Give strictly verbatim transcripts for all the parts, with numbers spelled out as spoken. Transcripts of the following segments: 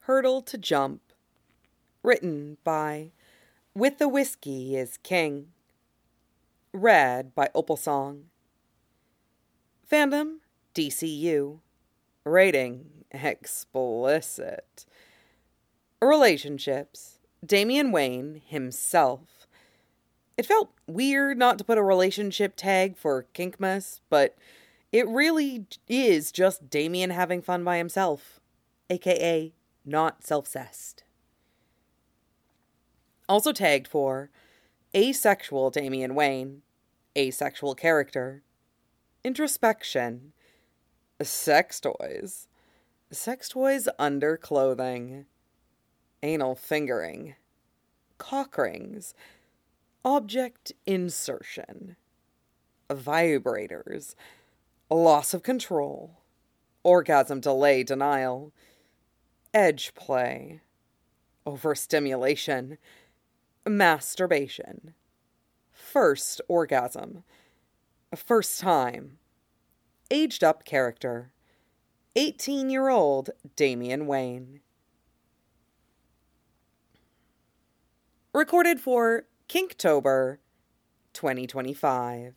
Hurdle to Jump. Written by With the Whiskey is King. Read by Opalsong. Fandom, D C U. Rating, explicit. Relationships, Damian Wayne himself. It felt weird not to put a relationship tag for Kinkmas, but it really is just Damian having fun by himself, aka not self-cessed. Also tagged for asexual Damian Wayne, asexual character, introspection, sex toys, sex toys under clothing, anal fingering, cock rings, object insertion, vibrators, loss of control, orgasm delay denial, edge play, overstimulation, masturbation, first orgasm, first time, aged up character, eighteen-year-old Damian Wayne. Recorded for Kinktober twenty twenty-five.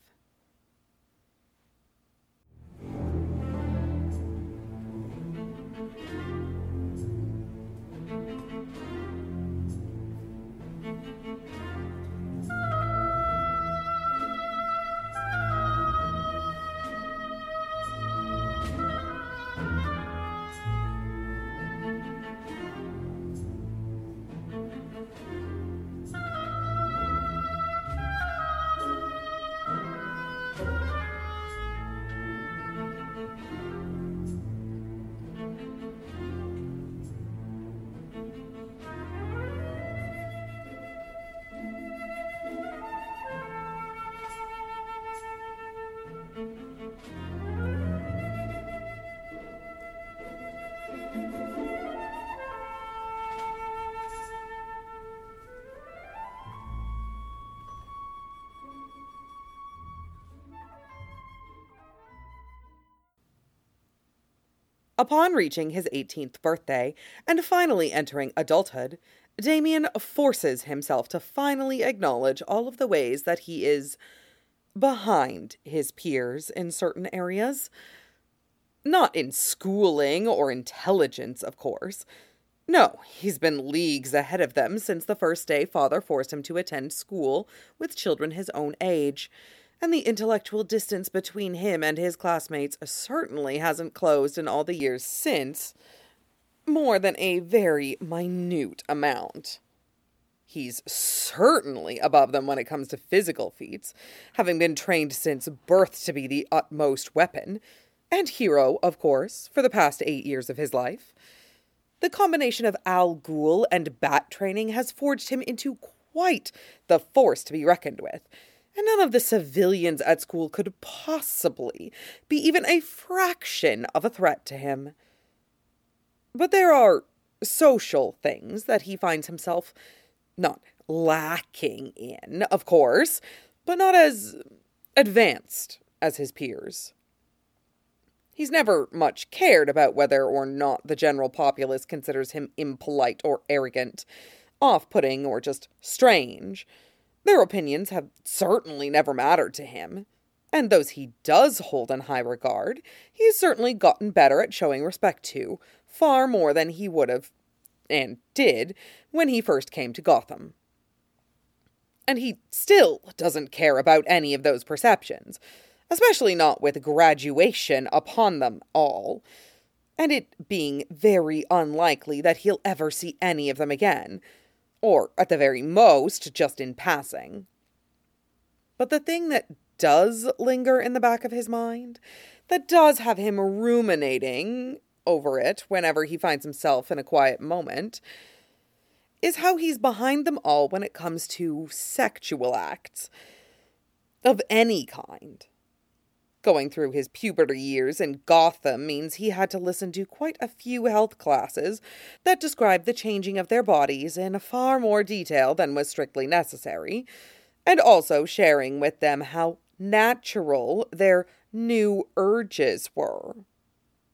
Upon reaching his eighteenth birthday and finally entering adulthood, Damian forces himself to finally acknowledge all of the ways that he is behind his peers in certain areas. Not in schooling or intelligence, of course. No, he's been leagues ahead of them since the first day father forced him to attend school with children his own age. And the intellectual distance between him and his classmates certainly hasn't closed in all the years since, more than a very minute amount. He's certainly above them when it comes to physical feats, having been trained since birth to be the utmost weapon, and hero, of course, for the past eight years of his life. The combination of Al Ghul and bat training has forged him into quite the force to be reckoned with, and none of the civilians at school could possibly be even a fraction of a threat to him. But there are social things that he finds himself not lacking in, of course, but not as advanced as his peers. He's never much cared about whether or not the general populace considers him impolite or arrogant, off-putting or just strange. Their opinions have certainly never mattered to him, and those he does hold in high regard, he's certainly gotten better at showing respect to, far more than he would have, and did, when he first came to Gotham. And he still doesn't care about any of those perceptions, especially not with graduation upon them all, and it being very unlikely that he'll ever see any of them again. Or, at the very most, just in passing. But the thing that does linger in the back of his mind, that does have him ruminating over it whenever he finds himself in a quiet moment, is how he's behind them all when it comes to sexual acts. Of any kind. Going through his puberty years in Gotham means he had to listen to quite a few health classes that describe the changing of their bodies in far more detail than was strictly necessary, and also sharing with them how natural their new urges were.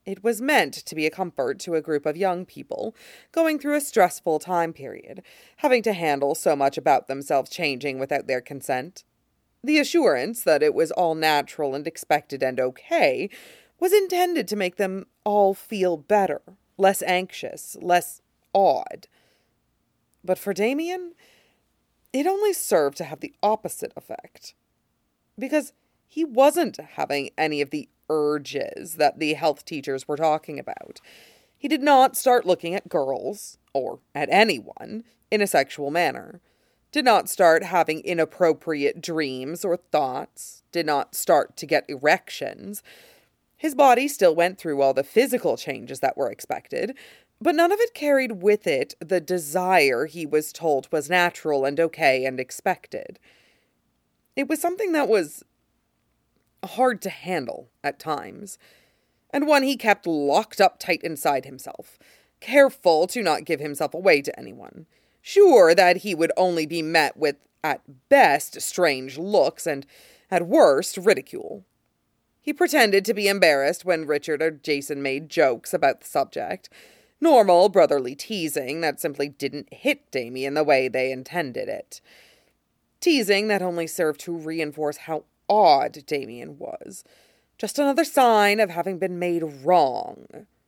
It was meant to be a comfort to a group of young people going through a stressful time period, having to handle so much about themselves changing without their consent. The assurance that it was all natural and expected and okay was intended to make them all feel better, less anxious, less awed. But for Damien, it only served to have the opposite effect. Because he wasn't having any of the urges that the health teachers were talking about. He did not start looking at girls, or at anyone, in a sexual manner. Did not start having inappropriate dreams or thoughts. Did not start to get erections. His body still went through all the physical changes that were expected, but none of it carried with it the desire he was told was natural and okay and expected. It was something that was hard to handle at times, and one he kept locked up tight inside himself, careful to not give himself away to anyone, sure that he would only be met with, at best, strange looks and, at worst, ridicule. He pretended to be embarrassed when Richard or Jason made jokes about the subject, normal brotherly teasing that simply didn't hit Damien the way they intended it. Teasing that only served to reinforce how odd Damien was. Just another sign of having been made wrong.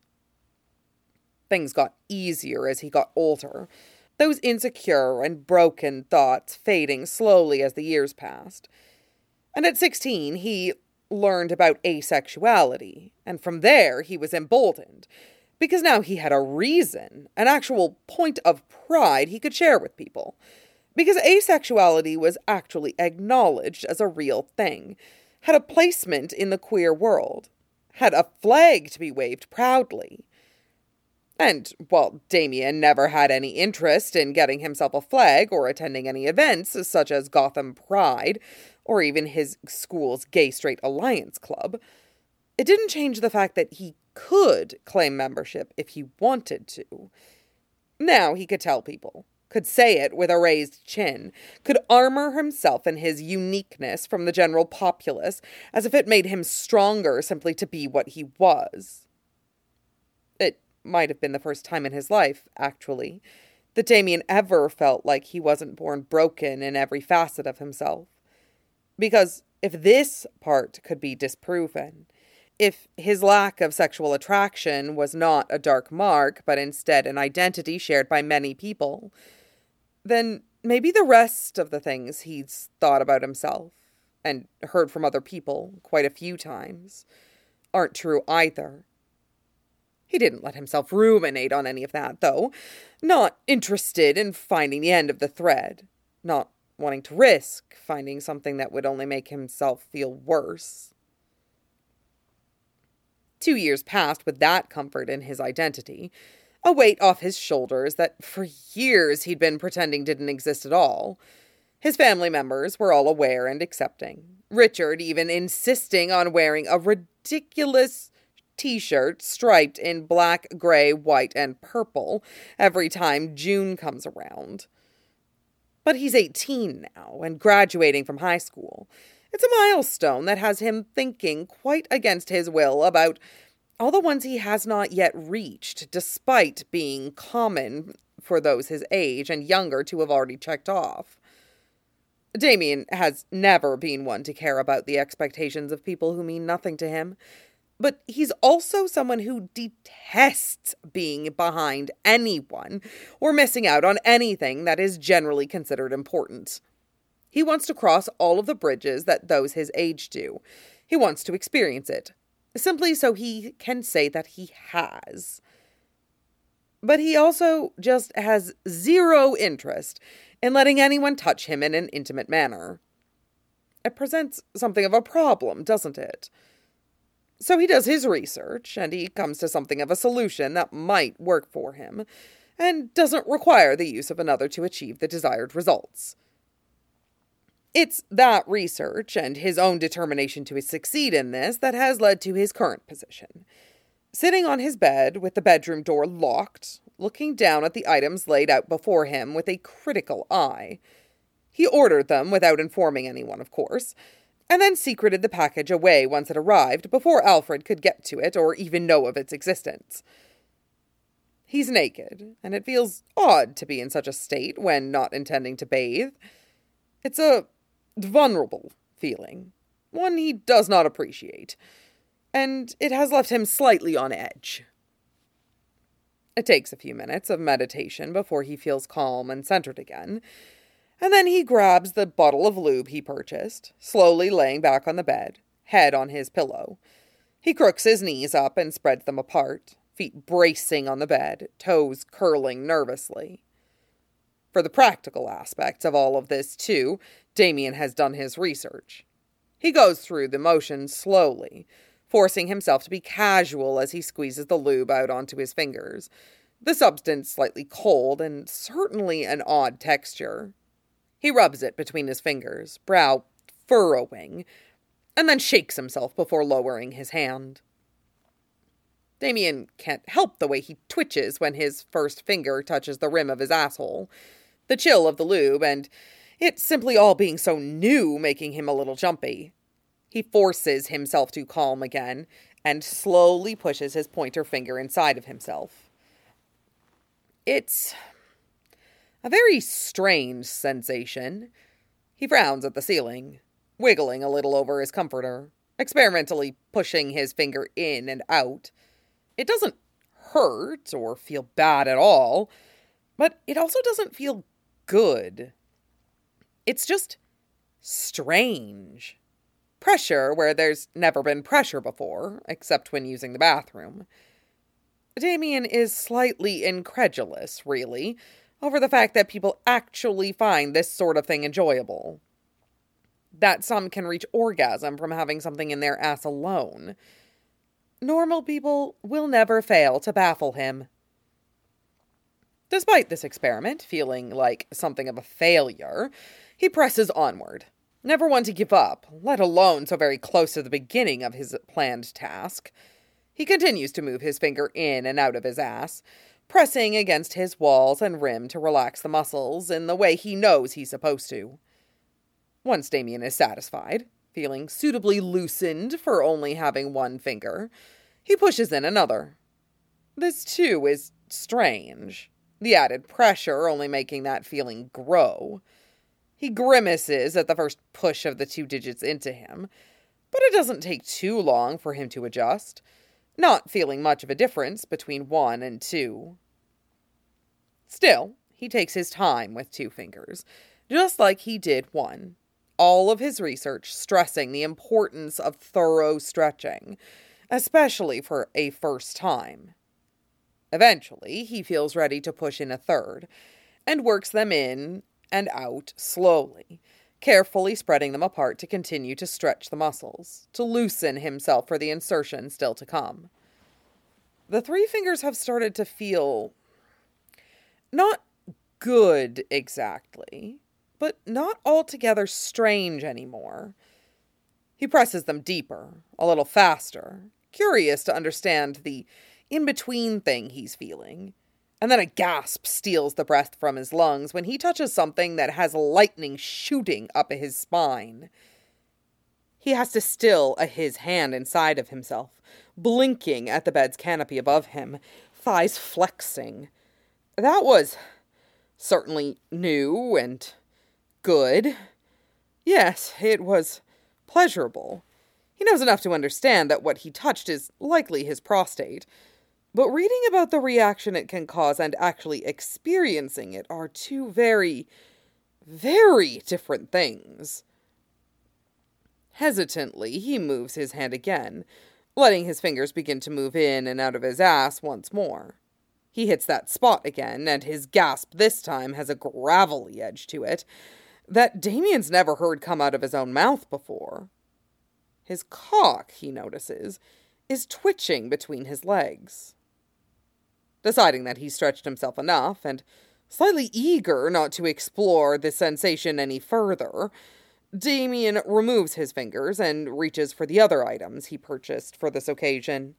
Things got easier as he got older, those insecure and broken thoughts fading slowly as the years passed. And at sixteen, he learned about asexuality, and from there he was emboldened, because now he had a reason, an actual point of pride he could share with people. Because asexuality was actually acknowledged as a real thing, had a placement in the queer world, had a flag to be waved proudly. And while Damien never had any interest in getting himself a flag or attending any events such as Gotham Pride, or even his school's Gay Straight Alliance Club, it didn't change the fact that he could claim membership if he wanted to. Now he could tell people, could say it with a raised chin, could armor himself in his uniqueness from the general populace as if it made him stronger simply to be what he was. It might have been the first time in his life, actually, that Damien ever felt like he wasn't born broken in every facet of himself. Because if this part could be disproven, if his lack of sexual attraction was not a dark mark, but instead an identity shared by many people, then maybe the rest of the things he's thought about himself, and heard from other people quite a few times, aren't true either. He didn't let himself ruminate on any of that, though, not interested in finding the end of the thread, not wanting to risk finding something that would only make himself feel worse. Two years passed with that comfort in his identity, a weight off his shoulders that for years he'd been pretending didn't exist at all. His family members were all aware and accepting, Richard even insisting on wearing a ridiculous t-shirt striped in black, gray, white, and purple every time June comes around. But he's eighteen now and graduating from high school. It's a milestone that has him thinking quite against his will about all the ones he has not yet reached, despite being common for those his age and younger to have already checked off. Damien has never been one to care about the expectations of people who mean nothing to him, but he's also someone who detests being behind anyone or missing out on anything that is generally considered important. He wants to cross all of the bridges that those his age do. He wants to experience it, simply so he can say that he has. But he also just has zero interest in letting anyone touch him in an intimate manner. It presents something of a problem, doesn't it? So he does his research, and he comes to something of a solution that might work for him, and doesn't require the use of another to achieve the desired results. It's that research and his own determination to succeed in this that has led to his current position. Sitting on his bed with the bedroom door locked, looking down at the items laid out before him with a critical eye. He ordered them without informing anyone, of course, and then secreted the package away once it arrived before Alfred could get to it or even know of its existence. He's naked, and it feels odd to be in such a state when not intending to bathe. It's a vulnerable feeling, one he does not appreciate, and it has left him slightly on edge. It takes a few minutes of meditation before he feels calm and centered again, and then he grabs the bottle of lube he purchased, slowly laying back on the bed, head on his pillow. He crooks his knees up and spreads them apart, feet bracing on the bed, toes curling nervously. For the practical aspects of all of this, too, Damien has done his research. He goes through the motions slowly, forcing himself to be casual as he squeezes the lube out onto his fingers, the substance slightly cold and certainly an odd texture. He rubs it between his fingers, brow furrowing, and then shakes himself before lowering his hand. Damien can't help the way he twitches when his first finger touches the rim of his asshole. The chill of the lube, and it simply all being so new, making him a little jumpy. He forces himself to calm again, and slowly pushes his pointer finger inside of himself. It's a very strange sensation. He frowns at the ceiling, wiggling a little over his comforter, experimentally pushing his finger in and out. It doesn't hurt or feel bad at all, but it also doesn't feel good. It's just strange. Pressure where there's never been pressure before, except when using the bathroom. Damien is slightly incredulous, really, over the fact that people actually find this sort of thing enjoyable. That some can reach orgasm from having something in their ass alone. Normal people will never fail to baffle him. Despite this experiment feeling like something of a failure, he presses onward, never one to give up, let alone so very close to the beginning of his planned task. He continues to move his finger in and out of his ass, pressing against his walls and rim to relax the muscles in the way he knows he's supposed to. Once Damien is satisfied, feeling suitably loosened for only having one finger, he pushes in another. This, too, is strange, the added pressure only making that feeling grow. He grimaces at the first push of the two digits into him, but it doesn't take too long for him to adjust, not feeling much of a difference between one and two. Still, he takes his time with two fingers, just like he did one. All of his research stressing the importance of thorough stretching, especially for a first time. Eventually, he feels ready to push in a third, and works them in and out slowly, carefully spreading them apart to continue to stretch the muscles, to loosen himself for the insertion still to come. The three fingers have started to feel not good exactly, but not altogether strange anymore. He presses them deeper, a little faster, curious to understand the in-between thing he's feeling. And then a gasp steals the breath from his lungs when he touches something that has lightning shooting up his spine. He has to still a his hand inside of himself, blinking at the bed's canopy above him, thighs flexing. That was certainly new and good. Yes, it was pleasurable. He knows enough to understand that what he touched is likely his prostate, but reading about the reaction it can cause and actually experiencing it are two very, very different things. Hesitantly, he moves his hand again, letting his fingers begin to move in and out of his ass once more. He hits that spot again, and his gasp this time has a gravelly edge to it that Damien's never heard come out of his own mouth before. His cock, he notices, is twitching between his legs. Deciding that he's stretched himself enough, and slightly eager not to explore the sensation any further, Damien removes his fingers and reaches for the other items he purchased for this occasion.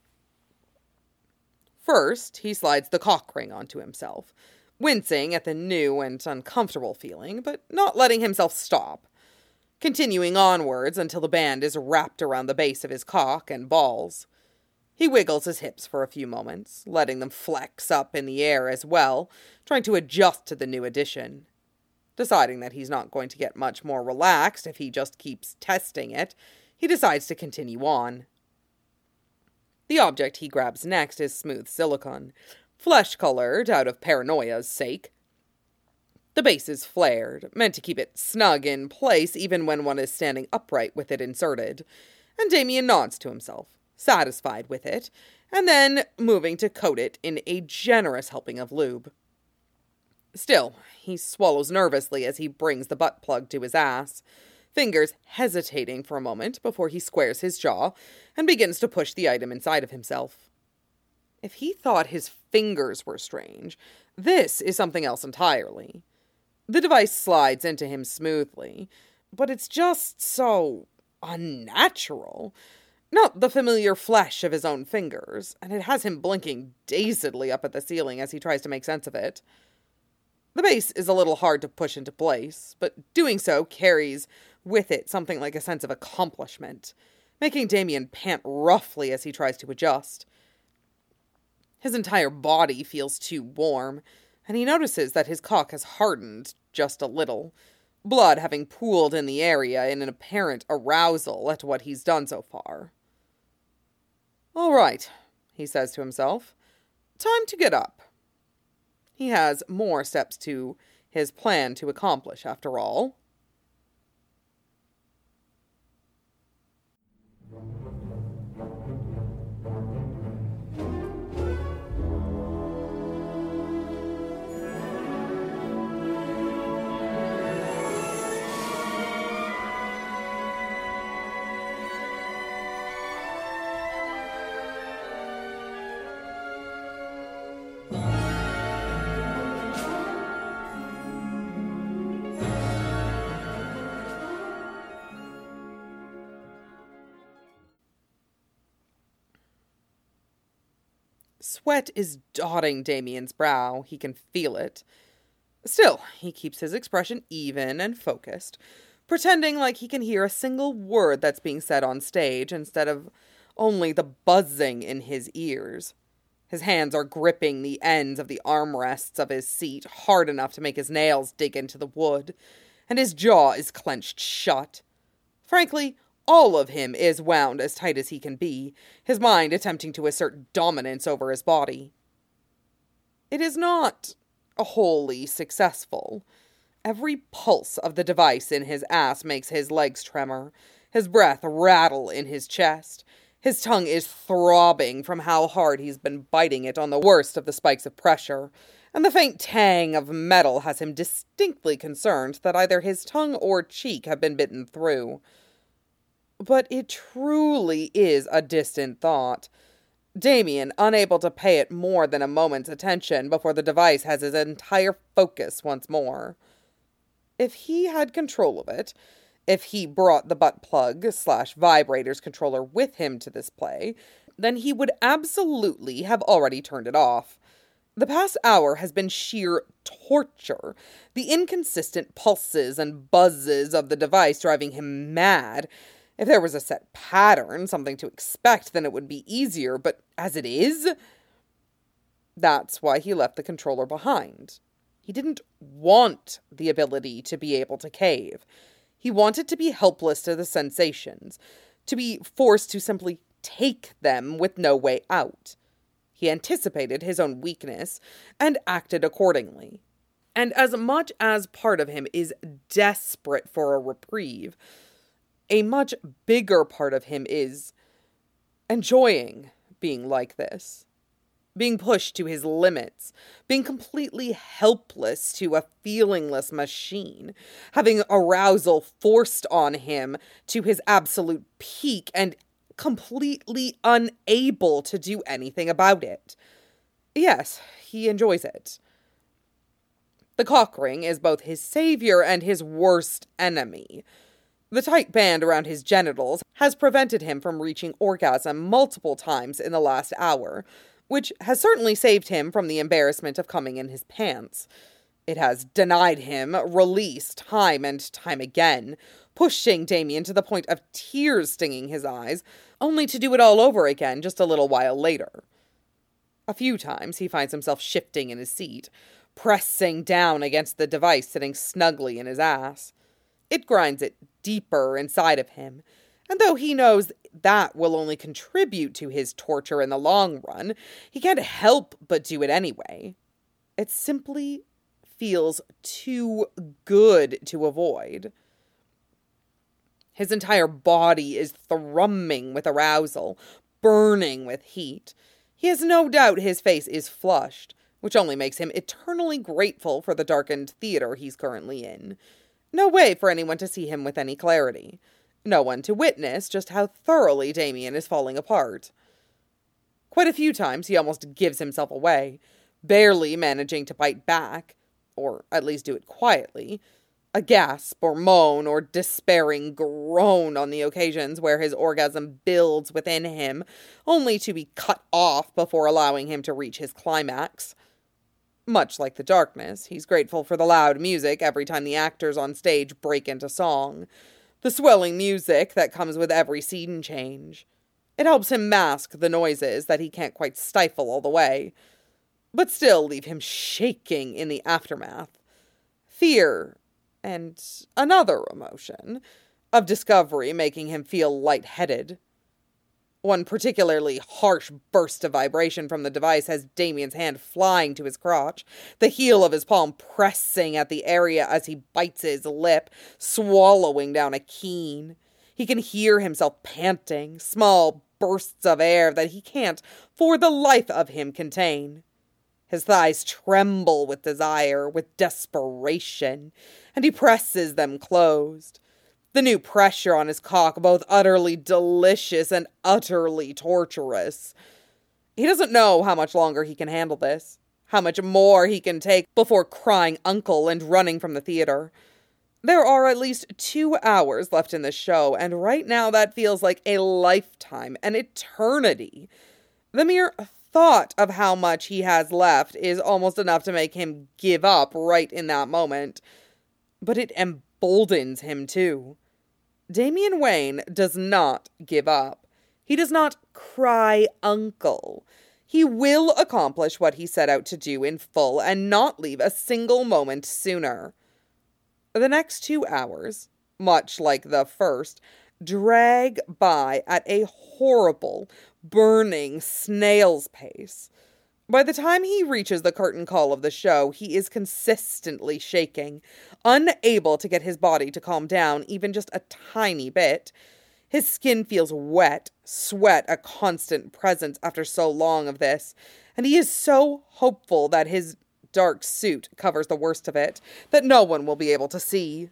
First, he slides the cock ring onto himself, wincing at the new and uncomfortable feeling, but not letting himself stop. continuing onwards until the band is wrapped around the base of his cock and balls. He wiggles his hips for a few moments, letting them flex up in the air as well, trying to adjust to the new addition. Deciding that he's not going to get much more relaxed if he just keeps testing it, he decides to continue on. The object he grabs next is smooth silicone, flesh-colored out of paranoia's sake. The base is flared, meant to keep it snug in place even when one is standing upright with it inserted, and Damien nods to himself, satisfied with it, and then moving to coat it in a generous helping of lube. Still, he swallows nervously as he brings the butt plug to his ass, fingers hesitating for a moment before he squares his jaw and begins to push the item inside of himself. If he thought his fingers were strange, this is something else entirely. The device slides into him smoothly, but it's just so unnatural. Not the familiar flesh of his own fingers, and it has him blinking dazedly up at the ceiling as he tries to make sense of it. The base is a little hard to push into place, but doing so carries with it something like a sense of accomplishment, making Damien pant roughly as he tries to adjust. His entire body feels too warm, and he notices that his cock has hardened just a little, blood having pooled in the area in an apparent arousal at what he's done so far. "All right," he says to himself. "Time to get up." He has more steps to his plan to accomplish, after all. Sweat is dotting Damien's brow. He can feel it. Still, he keeps his expression even and focused, pretending like he can hear a single word that's being said on stage instead of only the buzzing in his ears. His hands are gripping the ends of the armrests of his seat hard enough to make his nails dig into the wood, and his jaw is clenched shut. Frankly, all of him is wound as tight as he can be, his mind attempting to assert dominance over his body. It is not wholly successful. Every pulse of the device in his ass makes his legs tremor, his breath rattle in his chest. His tongue is throbbing from how hard he's been biting it on the worst of the spikes of pressure, and the faint tang of metal has him distinctly concerned that either his tongue or cheek have been bitten through. But it truly is a distant thought. Damien, unable to pay it more than a moment's attention before the device has his entire focus once more. If he had control of it, if he brought the butt plug slash vibrators controller with him to this play, then he would absolutely have already turned it off. The past hour has been sheer torture, the inconsistent pulses and buzzes of the device driving him mad. If there was a set pattern, something to expect, then it would be easier, but as it is, that's why he left the controller behind. He didn't want the ability to be able to cave. He wanted to be helpless to the sensations, to be forced to simply take them with no way out. He anticipated his own weakness and acted accordingly. And as much as part of him is desperate for a reprieve, a much bigger part of him is enjoying being like this, being pushed to his limits, being completely helpless to a feelingless machine, having arousal forced on him to his absolute peak and completely unable to do anything about it. Yes, he enjoys it. The cock ring is both his savior and his worst enemy. The tight band around his genitals has prevented him from reaching orgasm multiple times in the last hour, which has certainly saved him from the embarrassment of coming in his pants. It has denied him release time and time again, pushing Damien to the point of tears stinging his eyes, only to do it all over again just a little while later. A few times he finds himself shifting in his seat, pressing down against the device sitting snugly in his ass. It grinds it deeper inside of him, and though he knows that will only contribute to his torture in the long run, he can't help but do it anyway. It simply feels too good to avoid. His entire body is thrumming with arousal, burning with heat. He has no doubt his face is flushed, which only makes him eternally grateful for the darkened theater he's currently in. No way for anyone to see him with any clarity. No one to witness just how thoroughly Damien is falling apart. Quite a few times he almost gives himself away, barely managing to bite back, or at least do it quietly. A gasp or moan or despairing groan on the occasions where his orgasm builds within him, only to be cut off before allowing him to reach his climax. Much like the darkness, he's grateful for the loud music every time the actors on stage break into song. The swelling music that comes with every scene change. It helps him mask the noises that he can't quite stifle all the way, but still leave him shaking in the aftermath. Fear, and another emotion, of discovery making him feel lightheaded. One particularly harsh burst of vibration from the device has Damien's hand flying to his crotch, the heel of his palm pressing at the area as he bites his lip, swallowing down a keen. He can hear himself panting, small bursts of air that he can't, for the life of him, contain. His thighs tremble with desire, with desperation, and he presses them closed. The new pressure on his cock both utterly delicious and utterly torturous. He doesn't know how much longer he can handle this, how much more he can take before crying uncle and running from the theater. There are at least two hours left in the show, and right now that feels like a lifetime, an eternity. The mere thought of how much he has left is almost enough to make him give up right in that moment. But it emboldens him too. Damian Wayne does not give up. He does not cry uncle. He will accomplish what he set out to do in full and not leave a single moment sooner. The next two hours, much like the first, drag by at a horrible, burning snail's pace. By the time he reaches the curtain call of the show, he is consistently shaking, unable to get his body to calm down even just a tiny bit. His skin feels wet, sweat a constant presence after so long of this, and he is so hopeful that his dark suit covers the worst of it, that no one will be able to see.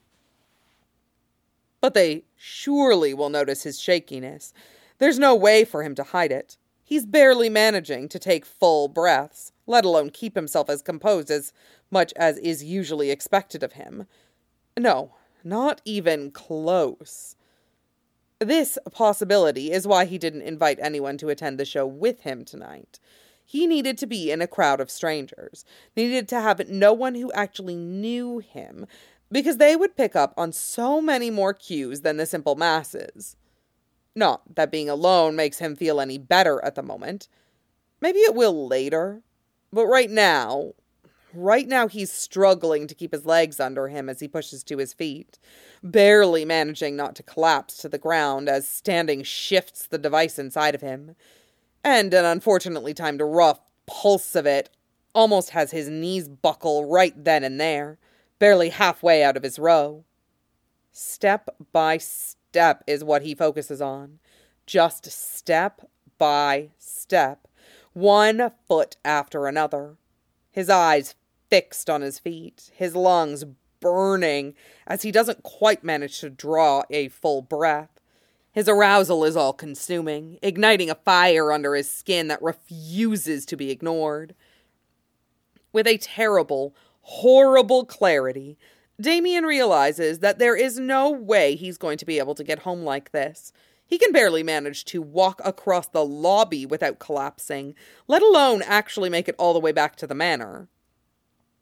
But they surely will notice his shakiness. There's no way for him to hide it. He's barely managing to take full breaths, let alone keep himself as composed as much as is usually expected of him. No, not even close. This possibility is why he didn't invite anyone to attend the show with him tonight. He needed to be in a crowd of strangers, needed to have no one who actually knew him, because they would pick up on so many more cues than the simple masses. Not that being alone makes him feel any better at the moment. Maybe it will later. But right now, right now he's struggling to keep his legs under him as he pushes to his feet, barely managing not to collapse to the ground as standing shifts the device inside of him. And an unfortunately timed rough pulse of it almost has his knees buckle right then and there, barely halfway out of his row. Step by step. Step is what he focuses on. Just step by step, one foot after another. His eyes fixed on his feet, his lungs burning as he doesn't quite manage to draw a full breath. His arousal is all-consuming, igniting a fire under his skin that refuses to be ignored. With a terrible, horrible clarity, Damien realizes that there is no way he's going to be able to get home like this. He can barely manage to walk across the lobby without collapsing, let alone actually make it all the way back to the manor.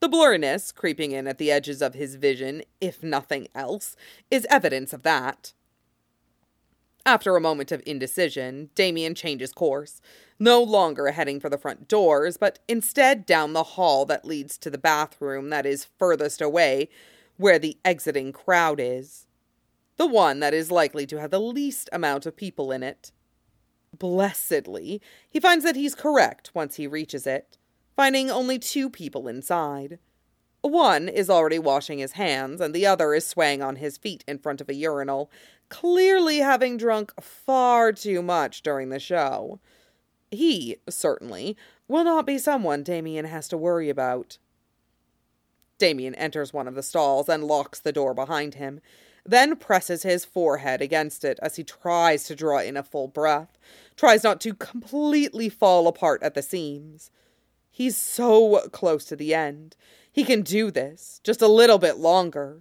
The blurriness creeping in at the edges of his vision, if nothing else, is evidence of that. After a moment of indecision, Damien changes course, no longer heading for the front doors, but instead down the hall that leads to the bathroom that is furthest away, where the exiting crowd is. The one that is likely to have the least amount of people in it. Blessedly, he finds that he's correct once he reaches it, finding only two people inside. One is already washing his hands, and the other is swaying on his feet in front of a urinal, clearly having drunk far too much during the show. He, certainly, will not be someone Damien has to worry about. Damien enters one of the stalls and locks the door behind him, then presses his forehead against it as he tries to draw in a full breath, tries not to completely fall apart at the seams. He's so close to the end. He can do this, just a little bit longer.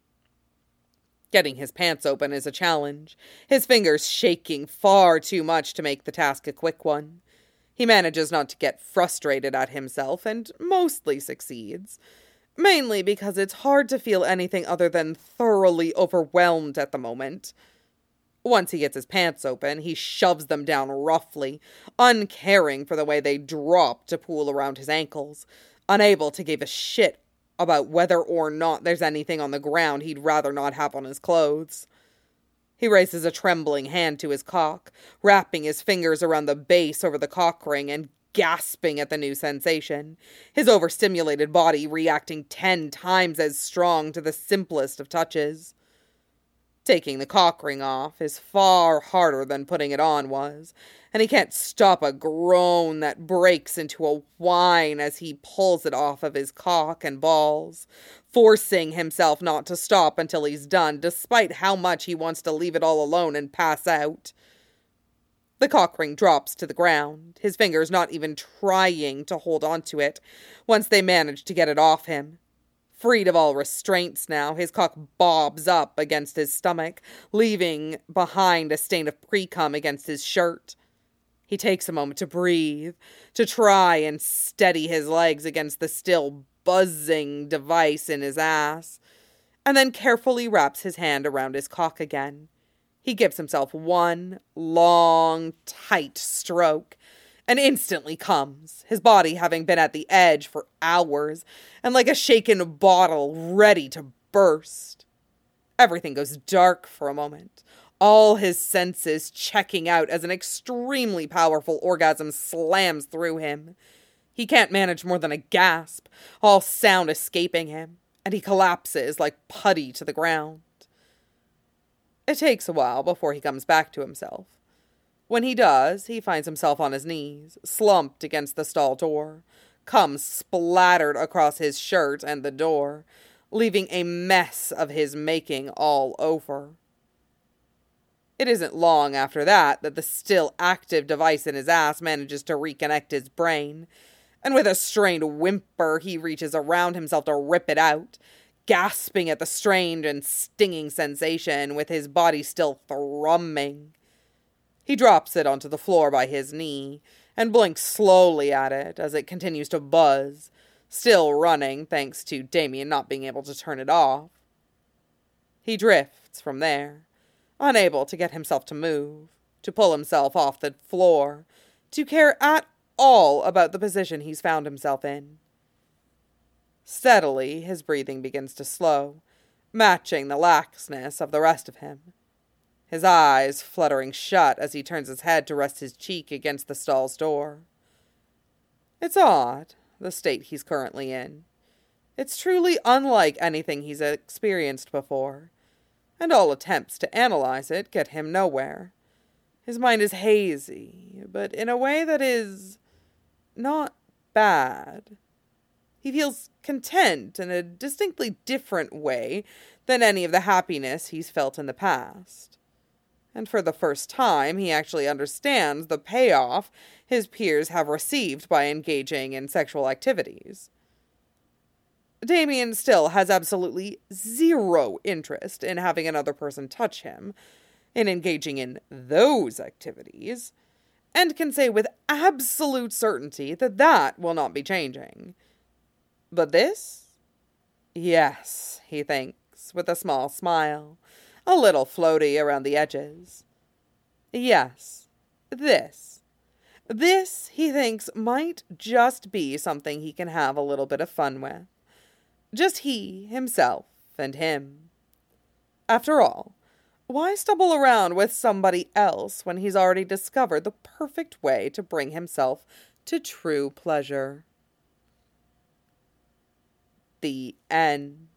Getting his pants open is a challenge, his fingers shaking far too much to make the task a quick one. He manages not to get frustrated at himself and mostly succeeds, mainly because it's hard to feel anything other than thoroughly overwhelmed at the moment. Once he gets his pants open, he shoves them down roughly, uncaring for the way they drop to pool around his ankles, unable to give a shit about whether or not there's anything on the ground he'd rather not have on his clothes. He raises a trembling hand to his cock, wrapping his fingers around the base over the cock ring and gasping at the new sensation, his overstimulated body reacting ten times as strong to the simplest of touches. Taking the cock ring off is far harder than putting it on was, and he can't stop a groan that breaks into a whine as he pulls it off of his cock and balls, forcing himself not to stop until he's done, despite how much he wants to leave it all alone and pass out. The cock ring drops to the ground, his fingers not even trying to hold onto it, once they manage to get it off him. Freed of all restraints now, his cock bobs up against his stomach, leaving behind a stain of pre-cum against his shirt. He takes a moment to breathe, to try and steady his legs against the still buzzing device in his ass, and then carefully wraps his hand around his cock again. He gives himself one long, tight stroke, and instantly comes, his body having been at the edge for hours, and like a shaken bottle ready to burst. Everything goes dark for a moment, all his senses checking out as an extremely powerful orgasm slams through him. He can't manage more than a gasp, all sound escaping him, and he collapses like putty to the ground. It takes a while before he comes back to himself. When he does, he finds himself on his knees, slumped against the stall door, cum splattered across his shirt and the door, leaving a mess of his making all over. It isn't long after that that the still active device in his ass manages to reconnect his brain, and with a strained whimper he reaches around himself to rip it out, gasping at the strange and stinging sensation with his body still thrumming. He drops it onto the floor by his knee, and blinks slowly at it as it continues to buzz, still running thanks to Damien not being able to turn it off. He drifts from there, unable to get himself to move, to pull himself off the floor, to care at all about the position he's found himself in. Steadily, his breathing begins to slow, matching the laxness of the rest of him. His eyes fluttering shut as he turns his head to rest his cheek against the stall's door. It's odd, the state he's currently in. It's truly unlike anything he's experienced before, and all attempts to analyze it get him nowhere. His mind is hazy, but in a way that is not bad. He feels content in a distinctly different way than any of the happiness he's felt in the past. And for the first time, he actually understands the payoff his peers have received by engaging in sexual activities. Damien still has absolutely zero interest in having another person touch him, in engaging in those activities, and can say with absolute certainty that that will not be changing. But this? Yes, he thinks, with a small smile, a little floaty around the edges. Yes, this. This, he thinks, might just be something he can have a little bit of fun with. Just he, himself, and him. After all, why stumble around with somebody else when he's already discovered the perfect way to bring himself to true pleasure? The end.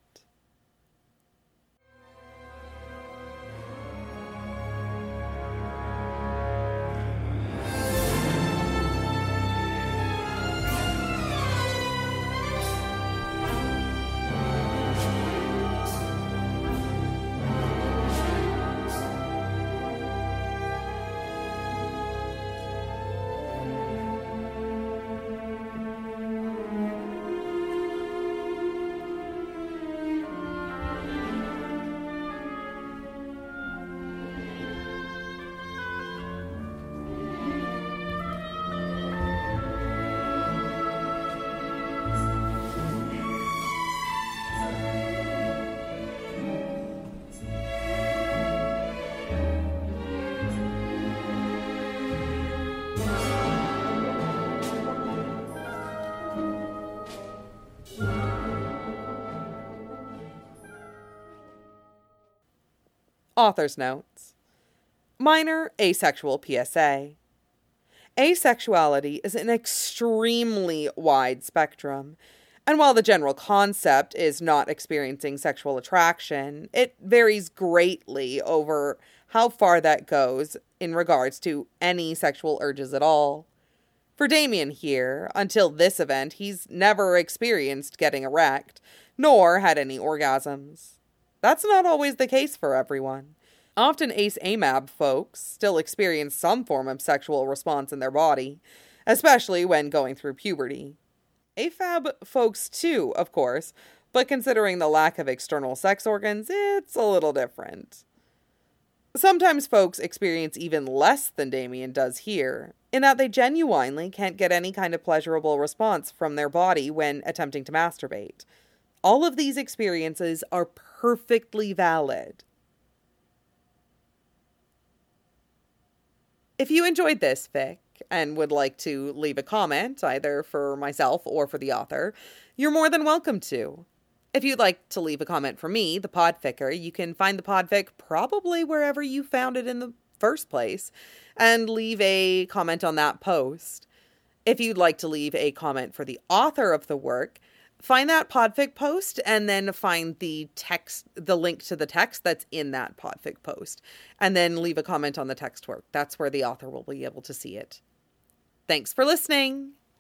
Author's notes. Minor asexual P S A. Asexuality is an extremely wide spectrum, and while the general concept is not experiencing sexual attraction, it varies greatly over how far that goes in regards to any sexual urges at all. For Damien here, until this event, he's never experienced getting erect, nor had any orgasms. That's not always the case for everyone. Often ace-amab folks still experience some form of sexual response in their body, especially when going through puberty. A-fab folks too, of course, but considering the lack of external sex organs, it's a little different. Sometimes folks experience even less than Damien does here, in that they genuinely can't get any kind of pleasurable response from their body when attempting to masturbate. All of these experiences are perfectly valid. If you enjoyed this fic and would like to leave a comment, either for myself or for the author, you're more than welcome to. If you'd like to leave a comment for me, the Podficker, you can find the Podfic probably wherever you found it in the first place, and leave a comment on that post. If you'd like to leave a comment for the author of the work, find that Podfic post and then find the text, the link to the text that's in that Podfic post, and then leave a comment on the text work. That's where the author will be able to see it. Thanks for listening.